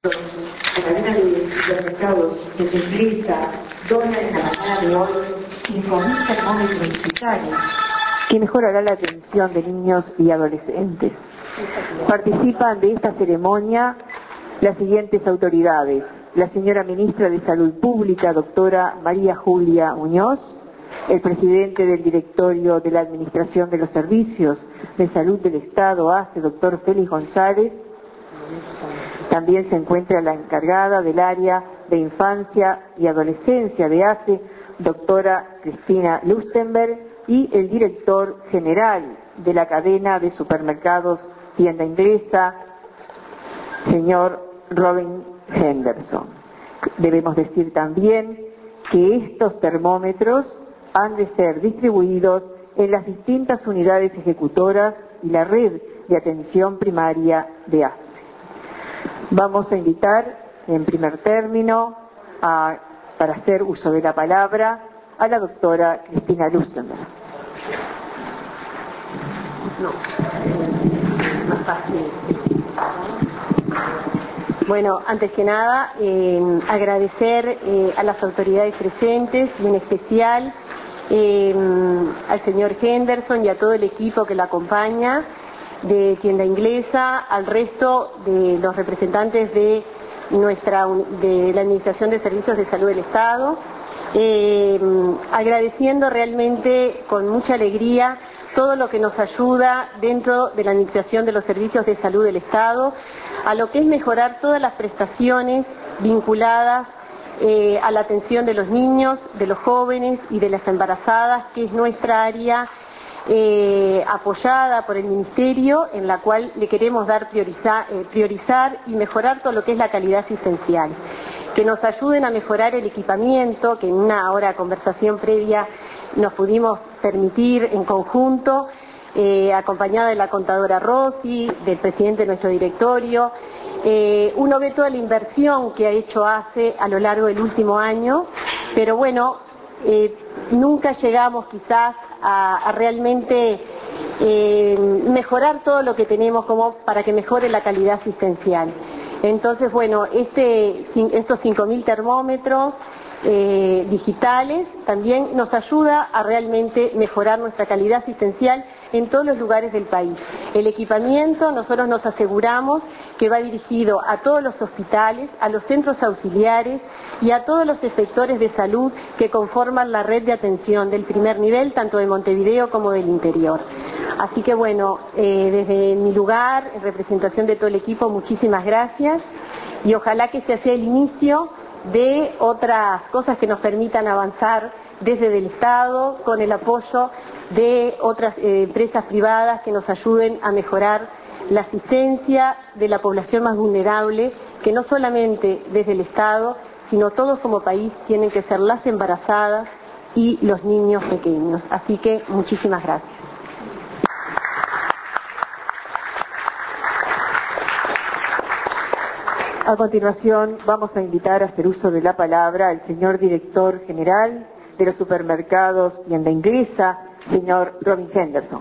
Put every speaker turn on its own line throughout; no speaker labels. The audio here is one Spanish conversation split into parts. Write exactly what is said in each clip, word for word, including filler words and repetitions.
cadenas de supermercados de Inglesa dona en la mañana de hoy cinco mil termómetros digitales que mejorará la atención de niños y adolescentes. Participan de esta ceremonia las siguientes autoridades: la señora ministra de Salud Pública, doctora María Julia Muñoz, el presidente del directorio de la Administración de los Servicios de Salud del Estado, A C E, doctor Félix González. También se encuentra la encargada del área de infancia y adolescencia de A C E, doctora Cristina Lustenberg, y el director general de la cadena de supermercados Tienda Inglesa, señor Robin Henderson. Debemos decir también que estos termómetros han de ser distribuidos en las distintas unidades ejecutoras y la red de atención primaria de A C E. Vamos a invitar, en primer término, a, para hacer uso de la palabra, a la doctora Cristina Lustenberg.
No, más fácil. Bueno, antes que nada, eh, agradecer eh, a las autoridades presentes y en especial eh, al señor Henderson y a todo el equipo que lo acompaña de Tienda Inglesa, al resto de los representantes de nuestra de la Administración de Servicios de Salud del Estado, eh, agradeciendo realmente con mucha alegría todo lo que nos ayuda dentro de la Administración de los Servicios de Salud del Estado a lo que es mejorar todas las prestaciones vinculadas eh, a la atención de los niños, de los jóvenes y de las embarazadas, que es nuestra área Eh, apoyada por el Ministerio, en la cual le queremos dar priorizar, eh, priorizar y mejorar todo lo que es la calidad asistencial, que nos ayuden a mejorar el equipamiento, que en una hora de conversación previa nos pudimos permitir en conjunto, eh, acompañada de la contadora Rossi, del presidente de nuestro directorio. Eh, uno ve toda la inversión que ha hecho A C E a lo largo del último año, pero bueno, eh, nunca llegamos quizás a, a realmente eh, mejorar todo lo que tenemos como para que mejore la calidad asistencial. Entonces, bueno, este, estos cinco mil termómetros eh, digitales también nos ayuda a realmente mejorar nuestra calidad asistencial en todos los lugares del país. El equipamiento, nosotros nos aseguramos que va dirigido a todos los hospitales, a los centros auxiliares y a todos los sectores de salud que conforman la red de atención del primer nivel, tanto de Montevideo como del interior. Así que bueno, eh, desde mi lugar, en representación de todo el equipo, muchísimas gracias y ojalá que este sea el inicio de otras cosas que nos permitan avanzar desde el Estado con el apoyo de otras eh, empresas privadas que nos ayuden a mejorar la asistencia de la población más vulnerable, que no solamente desde el Estado, sino todos como país tienen que ser las embarazadas y los niños pequeños. Así que muchísimas gracias.
A continuación, vamos a invitar a hacer uso de la palabra al señor director general de los supermercados Tienda Inglesa, señor Robin Henderson.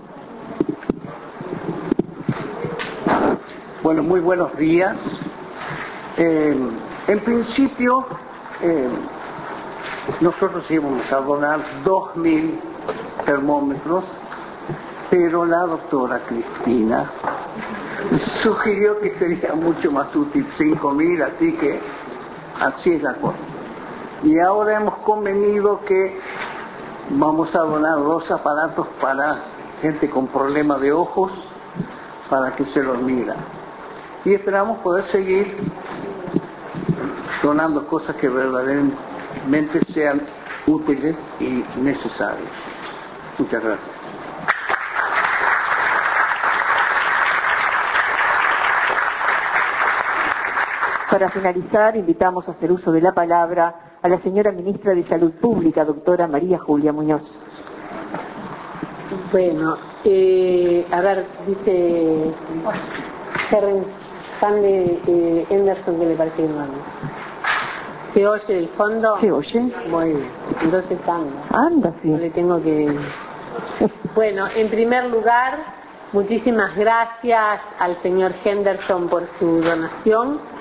Bueno, muy buenos días. Eh, en principio, eh, nosotros íbamos a donar dos mil termómetros, pero la doctora Cristina sugirió que sería mucho más útil cinco mil, así que así es la cosa. Y ahora hemos convenido que vamos a donar dos aparatos para gente con problemas de ojos, para que se los mida. Y esperamos poder seguir donando cosas que verdaderamente sean útiles y necesarias. Muchas gracias.
Para finalizar, invitamos a hacer uso de la palabra a la señora ministra de Salud Pública, doctora María Julia Muñoz.
Bueno, eh, a ver, dice Herren, fan de eh, Henderson, que le parece mal. ¿Se oye el fondo?
¿Se oye?
Muy bien, entonces anda.
Anda, sí.
No le tengo que... Bueno, en primer lugar, muchísimas gracias al señor Henderson por su donación.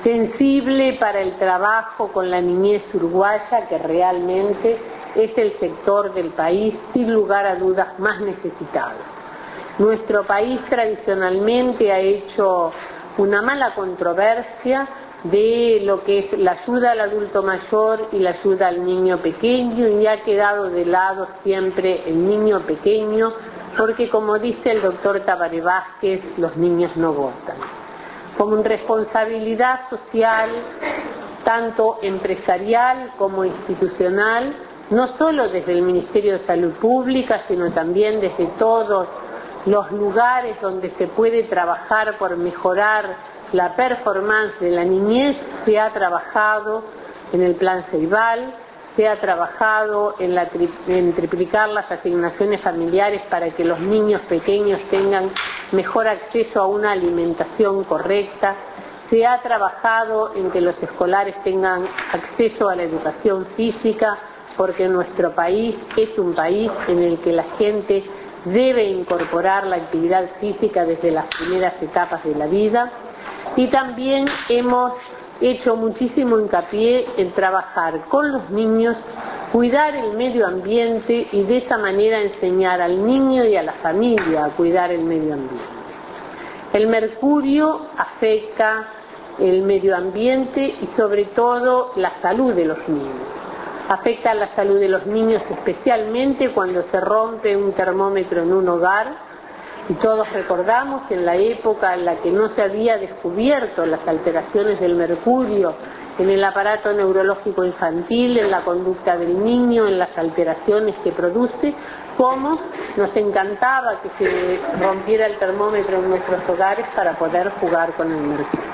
sensible para el trabajo con la niñez uruguaya, que realmente es el sector del país sin lugar a dudas más necesitado. Nuestro país tradicionalmente ha hecho una mala controversia de lo que es la ayuda al adulto mayor y la ayuda al niño pequeño, y ha quedado de lado siempre el niño pequeño, porque como dice el doctor Tabaré Vázquez, los niños no votan. Como responsabilidad social, tanto empresarial como institucional, no solo desde el Ministerio de Salud Pública, sino también desde todos los lugares donde se puede trabajar por mejorar la performance de la niñez, se ha trabajado en el Plan Ceibal, se ha trabajado en, la tri en triplicar las asignaciones familiares para que los niños pequeños tengan mejor acceso a una alimentación correcta, se ha trabajado en que los escolares tengan acceso a la educación física, porque nuestro país es un país en el que la gente debe incorporar la actividad física desde las primeras etapas de la vida. Y también hemos hecho muchísimo hincapié en trabajar con los niños, cuidar el medio ambiente y de esa manera enseñar al niño y a la familia a cuidar el medio ambiente. El mercurio afecta el medio ambiente y sobre todo la salud de los niños. Afecta la salud de los niños especialmente cuando se rompe un termómetro en un hogar. Y todos recordamos que en la época en la que no se había descubierto las alteraciones del mercurio en el aparato neurológico infantil, en la conducta del niño, en las alteraciones que produce, cómo nos encantaba que se rompiera el termómetro en nuestros hogares para poder jugar con el mercurio.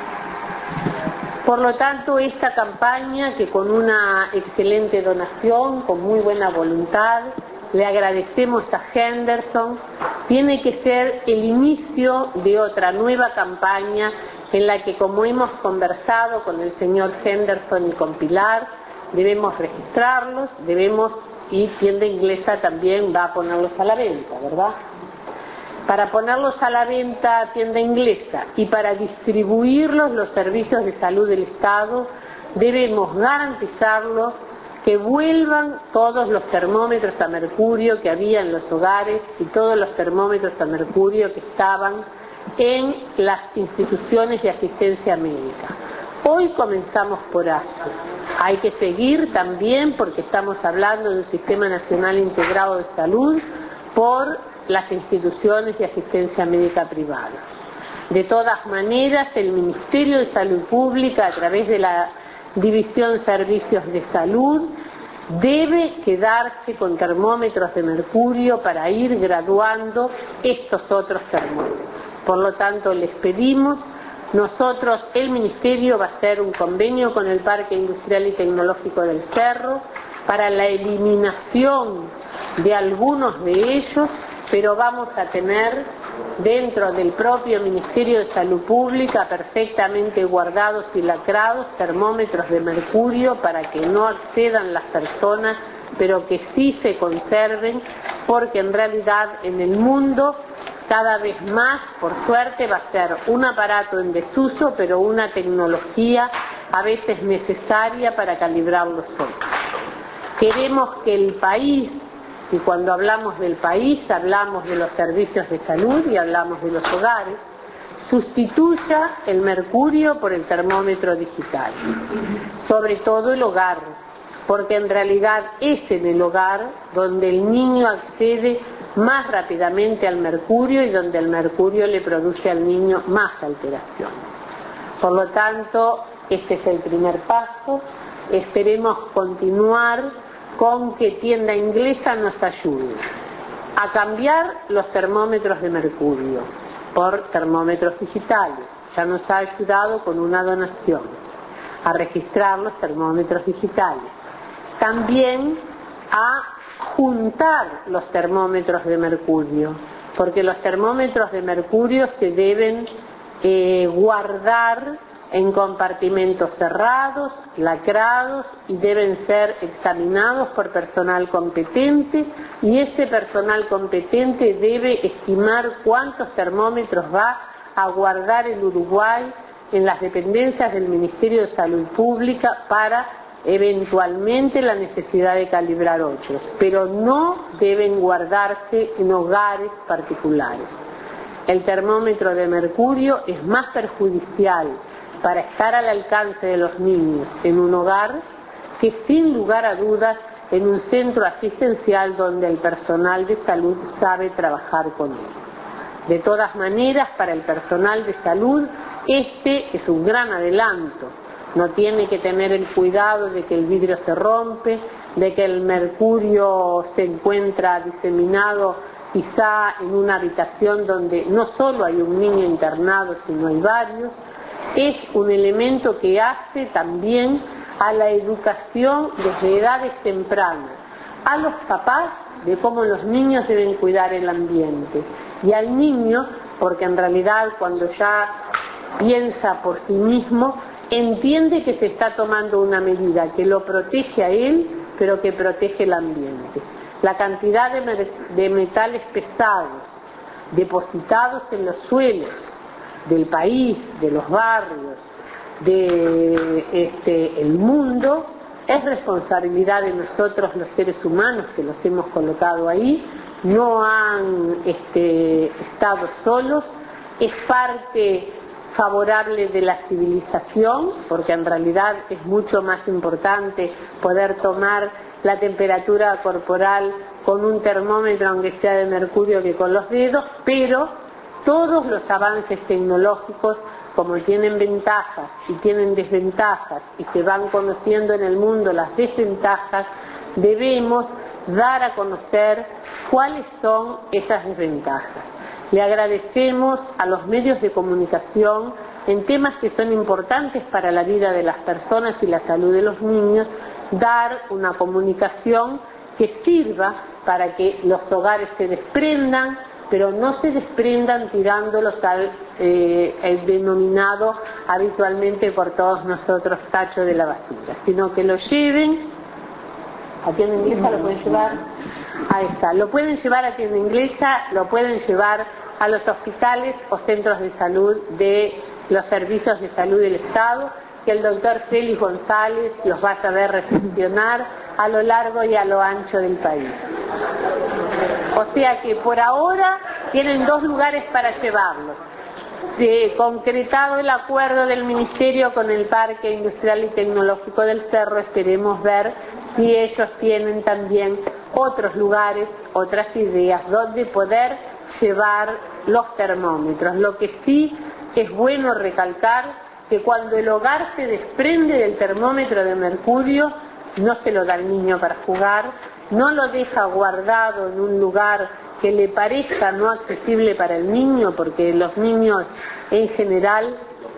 Por lo tanto, esta campaña, que con una excelente donación, con muy buena voluntad, le agradecemos a Henderson, tiene que ser el inicio de otra nueva campaña en la que, como hemos conversado con el señor Henderson y con Pilar, debemos registrarlos, debemos, y Tienda Inglesa también va a ponerlos a la venta, ¿verdad? Para ponerlos a la venta Tienda Inglesa y para distribuirlos los servicios de salud del Estado, debemos garantizarlos que vuelvan todos los termómetros a mercurio que había en los hogares y todos los termómetros a mercurio que estaban en las instituciones de asistencia médica. Hoy comenzamos por Asia. Hay que seguir también, porque estamos hablando de un sistema nacional integrado de salud, por las instituciones de asistencia médica privada. De todas maneras, el Ministerio de Salud Pública, a través de la División Servicios de Salud, debe quedarse con termómetros de mercurio para ir graduando estos otros termómetros. Por lo tanto, les pedimos, nosotros, el Ministerio va a hacer un convenio con el Parque Industrial y Tecnológico del Cerro para la eliminación de algunos de ellos, pero vamos a tener dentro del propio Ministerio de Salud Pública, perfectamente guardados y lacrados, termómetros de mercurio para que no accedan las personas, pero que sí se conserven, porque en realidad en el mundo cada vez más, por suerte, va a ser un aparato en desuso, pero una tecnología a veces necesaria para calibrar los ojos. Queremos que el país, y cuando hablamos del país hablamos de los servicios de salud y hablamos de los hogares, sustituya el mercurio por el termómetro digital, sobre todo el hogar, porque en realidad es en el hogar donde el niño accede más rápidamente al mercurio y donde el mercurio le produce al niño más alteraciones. Por lo tanto, este es el primer paso. Esperemos continuar con que Tienda Inglesa nos ayude a cambiar los termómetros de mercurio por termómetros digitales. Ya nos ha ayudado con una donación a registrar los termómetros digitales. También a juntar los termómetros de mercurio, porque los termómetros de mercurio se deben eh, guardar en compartimentos cerrados, lacrados, y deben ser examinados por personal competente, y ese personal competente debe estimar cuántos termómetros va a guardar el Uruguay en las dependencias del Ministerio de Salud Pública para eventualmente la necesidad de calibrar otros, pero no deben guardarse en hogares particulares. El termómetro de mercurio es más perjudicial para estar al alcance de los niños en un hogar que, sin lugar a dudas, en un centro asistencial donde el personal de salud sabe trabajar con él. De todas maneras, para el personal de salud, este es un gran adelanto. No tiene que tener el cuidado de que el vidrio se rompe, de que el mercurio se encuentra diseminado quizá en una habitación donde no solo hay un niño internado, sino hay varios. Es un elemento que hace también a la educación desde edades tempranas, a los papás de cómo los niños deben cuidar el ambiente, y al niño, porque en realidad cuando ya piensa por sí mismo, entiende que se está tomando una medida que lo protege a él, pero que protege el ambiente. La cantidad de, de metales pesados depositados en los suelos del país, de los barrios, de este, el mundo, es responsabilidad de nosotros los seres humanos que los hemos colocado ahí. No han este, estado solos, es parte favorable de la civilización, porque en realidad es mucho más importante poder tomar la temperatura corporal con un termómetro, aunque sea de mercurio, que con los dedos, pero todos los avances tecnológicos, como tienen ventajas y tienen desventajas y se van conociendo en el mundo las desventajas, debemos dar a conocer cuáles son esas desventajas. Le agradecemos a los medios de comunicación en temas que son importantes para la vida de las personas y la salud de los niños, dar una comunicación que sirva para que los hogares se desprendan, pero no se desprendan tirándolos al eh, el denominado habitualmente por todos nosotros tacho de la basura, sino que lo lleven a tienda inglesa. ¿Lo pueden llevar? Ahí está, lo pueden llevar a tienda inglesa, lo pueden llevar a los hospitales o centros de salud de los servicios de salud del Estado, que el doctor Félix González los va a saber recepcionar a lo largo y a lo ancho del país. O sea que por ahora tienen dos lugares para llevarlos. De, concretado el acuerdo del Ministerio con el Parque Industrial y Tecnológico del Cerro, esperemos ver si ellos tienen también otros lugares, otras ideas donde poder llevar los termómetros. Lo que sí es bueno recalcar que cuando el hogar se desprende del termómetro de mercurio, no se lo da al niño para jugar, no lo deja guardado en un lugar que le parezca no accesible para el niño, porque los niños en general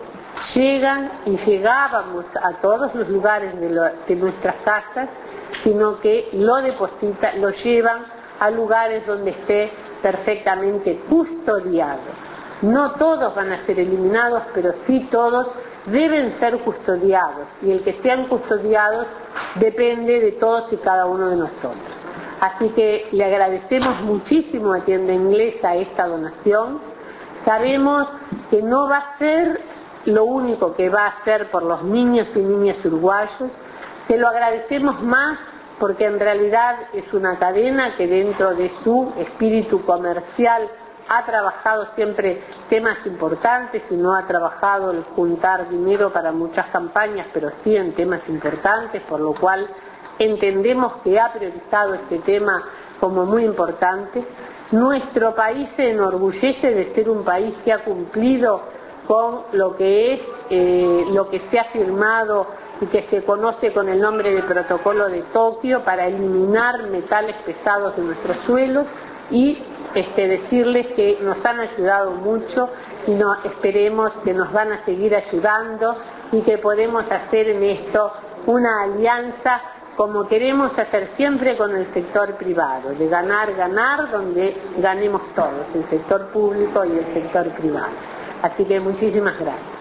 llegan y llegábamos a todos los lugares de, lo, de nuestras casas, sino que lo depositan, lo llevan a lugares donde esté perfectamente custodiado. No todos van a ser eliminados, pero sí todos deben ser custodiados, y el que sean custodiados depende de todos y cada uno de nosotros. Así que le agradecemos muchísimo a Tienda Inglesa esta donación. Sabemos que no va a ser lo único que va a hacer por los niños y niñas uruguayos. Se lo agradecemos más porque en realidad es una cadena que dentro de su espíritu comercial ha trabajado siempre temas importantes y no ha trabajado el juntar dinero para muchas campañas, pero sí en temas importantes, por lo cual entendemos que ha priorizado este tema como muy importante. Nuestro país se enorgullece de ser un país que ha cumplido con lo que es eh, lo que se ha firmado y que se conoce con el nombre de Protocolo de Tokio para eliminar metales pesados de nuestros suelos, y este, decirles que nos han ayudado mucho y no, esperemos que nos van a seguir ayudando y que podemos hacer en esto una alianza como queremos hacer siempre con el sector privado, de ganar, ganar, donde ganemos todos, el sector público y el sector privado. Así que muchísimas gracias.